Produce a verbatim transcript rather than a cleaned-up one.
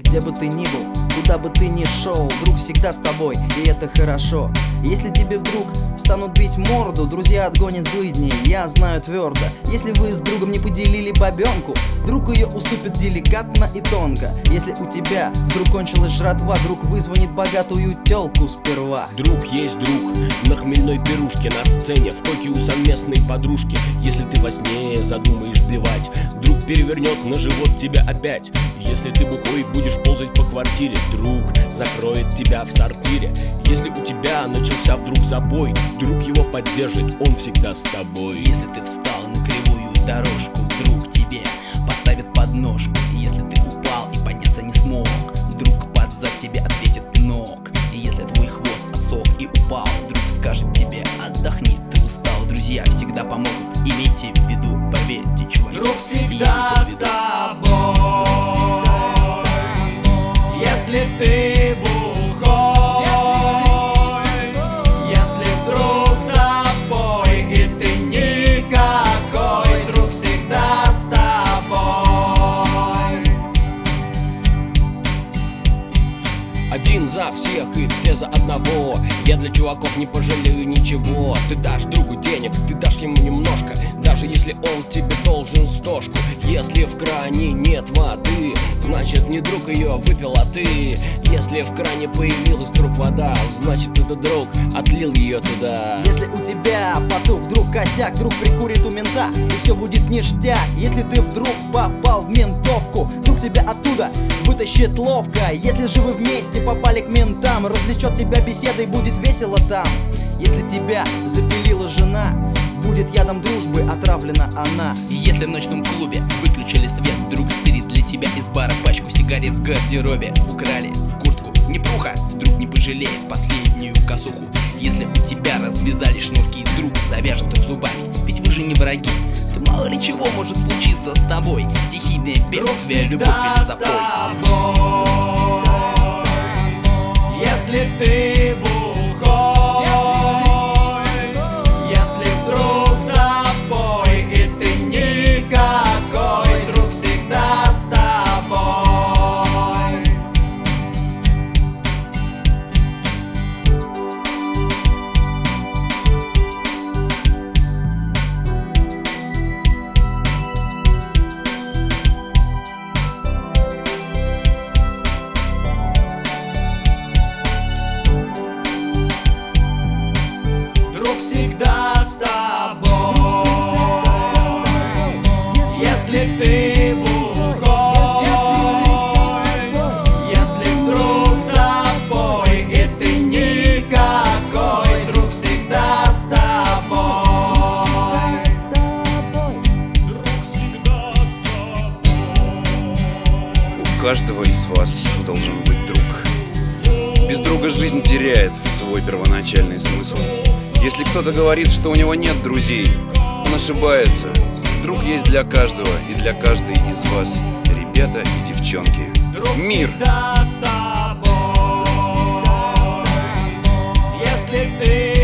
Где бы ты ни был, куда бы ты ни шел, друг всегда с тобой, и это хорошо. Если тебе вдруг станут бить морду, друзья отгонят злыдней, я знаю твердо. Если вы с другом не поделили бабенку, друг ее уступит деликатно и тонко. Если у тебя вдруг кончилась жратва, друг вызвонит богатую тёлку сперва. Друг есть друг, на хмельной пирушке, на сцене, в койке у совместной подружки. Если ты во сне задумаешь блевать, друг перевернет на живот тебя опять. Если ты бухой будешь ползать по квартире, друг закроет тебя в сортире. Если у тебя начался вдруг забой, друг его поддержит, он всегда с тобой. Если ты встал на кривую дорожку, друг тебе поставит подножку. Если ты упал и подняться не смог, друг под зад тебе отвесит ног. И если твой хвост отсох и упал, друг скажет тебе: отдохни, ты устал. Друзья всегда помогут, имейте в виду, поверьте, чуваки. Друг всегда с тобой, если ты бухой, если вдруг запой и ты никакой, друг всегда с тобой. Один за всех и все за одного. Я для чуваков не пожалею ничего. Ты дашь другу денег, ты дашь ему немножко, даже если он тебе должен стошку. Если в кране нет воды, значит не друг ее выпил, а ты. Если в кране появилась вдруг вода, значит этот друг отлил ее туда. Если у тебя потух вдруг косяк, друг прикурит у мента, и все будет ништяк. Если ты вдруг попал в ментовку, друг тебя оттуда вытащит ловко. Если же вы вместе попали к ментам, развлечет тебя беседой, будет весело там. Если тебя запилила жена, будет ядом дружбы отравлена она. И если в ночном клубе выключили свет, друг стырит для тебя из бара пачку сигарет в гардеробе. Украли куртку, непруха, друг не пожалеет последнюю косуху. Если у тебя развязали шнурки, друг завяжет их зубами, ведь вы же не враги. Да мало ли чего может случиться с тобой, стихийное бедствие, любовь или запой. Если ты бухой, если вдруг запой и ты никакой, друг всегда с тобой. Друг всегда с тобой, если ты бухой, если вдруг запой и ты никакой, друг всегда с тобой. У каждого из вас должен быть друг. Без друга жизнь теряет свой первоначальный смысл. Если кто-то говорит, что у него нет друзей, он ошибается. Друг есть для каждого и для каждой из вас, ребята и девчонки. Мир! Всегда с тобой, если ты